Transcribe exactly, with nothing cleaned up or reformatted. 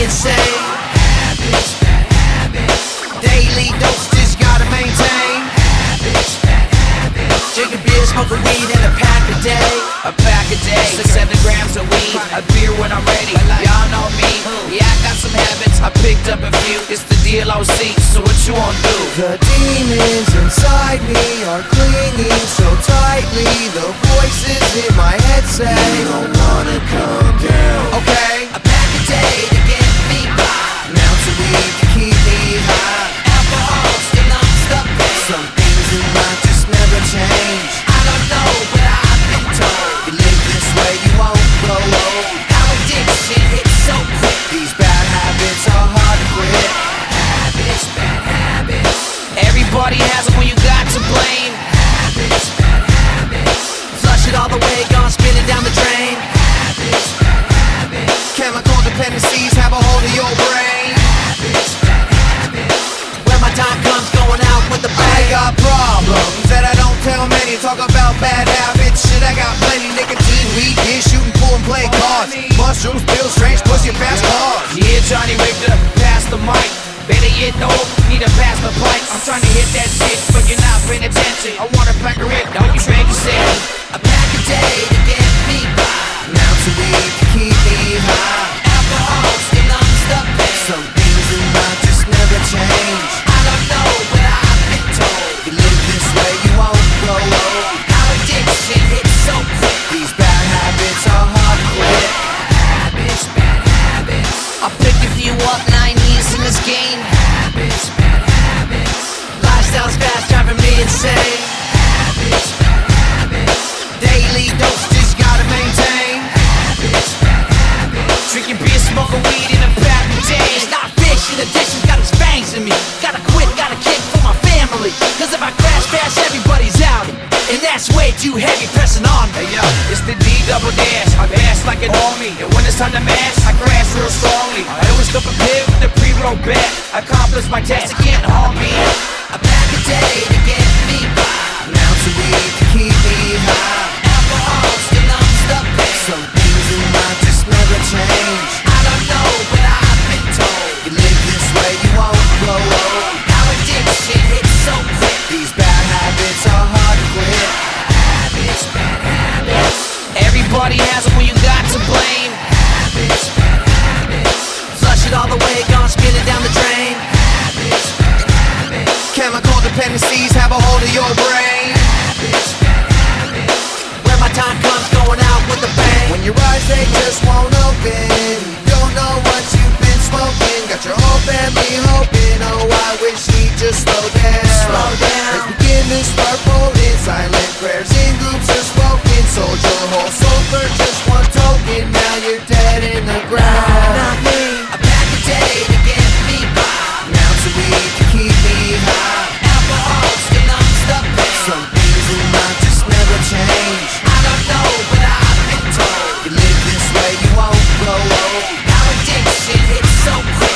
insane. Habits, bad habits. Daily dosages gotta maintain. Habits, bad habits. Drinking beer, smoking weed, and a pack a day. A pack a day, six, seven grams of weed. A beer when I'm ready, y'all know me. Yeah, I got some habits, I picked up a few. It's the D L O C, so what you wanna do? The demons inside me are clinging so tightly. The voices in my head say, you don't wanna come down. Okay, a pack a day to get me by. Mounts of weed to keep me high. Alcohol still owns the pain. Some things in life just never change. I don't know, but I've been told. You live this way, you won't grow old. How addiction hits so quick. These bad habits are hard to quit. Habits, bad habits. Everybody has them when you got to blame. Habits, bad habits. Flush it all the way, gone spin it down the drain. Habits, bad habits. Chemical dependencies have a hold of your brain. Habits, bad habits. When my time comes, going out with the I bang. got problems that I don't tell many. Talk about bad habits, shit I got plenty. Nicotine, weed, beer, shooting pool and play cards. Mushrooms, pills, strange pussy, fast cars. Yeah, Johnny Richter, pass the mic. Better yet, no, need to pass the pipe. I'm trying to hit that shit, but you're not paying attention. I want a pack of it, don't you babysit. A pack a day to get me by. Mounts of weed to keep me high. Alcohol still owns the pain. Some things in life just never change. I don't know, but I've been told. You live this way, you won't grow old. How addiction hits so quick. These bad habits are hard to quit. Habits, bad habits. I picked a few up, nine years in this game. Habits, bad habits. Lifestyle's fast, driving me insane. Habits, bad habits. Daily dosages gotta maintain. Habits, bad habits. Drinking beer, smoking weed in a pack a day. It's not fiction, addiction got its fangs in me. Gotta quit, gotta kick for my family. Cause if I crash fast, everybody's out. And that's way too heavy pressing on me. Hey yo, it's the D double dash. I pass like an army, and when it's time to mash, I crash real strongly. I always come prepared with the pre-roll back. Accomplish my task, it can't harm me. A pack a day to get me by. Mounts of weed to keep me high. Alcohol still owns the pain. Some things in life just never change. I don't know, but I've been told. You live this way, you won't grow old. How addiction hits so quick. These bad habits are hard to quit. Habits, bad habits. Everybody has them when you got to blame. Habits, bad habits. Flush it all the way, gone spin it down the drain. Habits, bad habits. Chemical dependencies have a hold of your brain. Habits, bad habits. When my time comes, going out with a bang. When your eyes, they just won't open. You don't know what you've been smoking. Got your whole family hoping. Oh, I wish he'd just slow down. Slow down. Let's begin to start folding. Silent prayers in groups are spoken. Sold your whole soul for just one token. Now you're dead in the ground. Not me. A pack a day to get me by. Mounts of weed to keep me high. Alcohol still owns the pain. Some things in life just never change. I don't know, but I've been told. You live this way, you won't grow old. How addiction hits so quick.